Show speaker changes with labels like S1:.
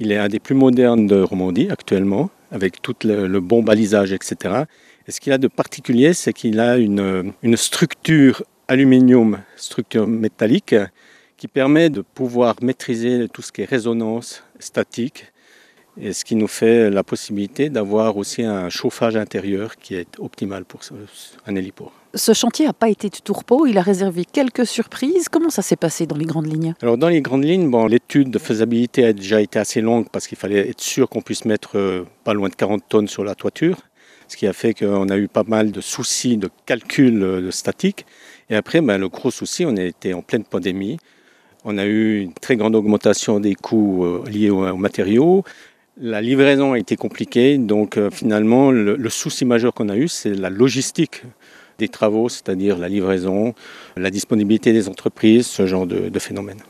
S1: Il est un des plus modernes de Romandie actuellement, avec tout le bon balisage, etc. Et ce qu'il a de particulier, c'est qu'il a une structure aluminium, structure métallique, qui permet de pouvoir maîtriser tout ce qui est résonance statique, et ce qui nous fait la possibilité d'avoir aussi un chauffage intérieur qui est optimal pour un héliport.
S2: Ce chantier n'a pas été de tout repos, il a réservé quelques surprises. Comment ça s'est passé dans les grandes lignes?
S1: Alors dans les grandes lignes, l'étude de faisabilité a déjà été assez longue parce qu'il fallait être sûr qu'on puisse mettre pas loin de 40 tonnes sur la toiture, ce qui a fait qu'on a eu pas mal de soucis de calcul de statique. Et après, le gros souci, on a été en pleine pandémie. On a eu une très grande augmentation des coûts liés aux matériaux. La livraison a été compliquée, donc finalement, le souci majeur qu'on a eu, c'est la logistique des travaux, c'est-à-dire la livraison, la disponibilité des entreprises, ce genre de phénomène.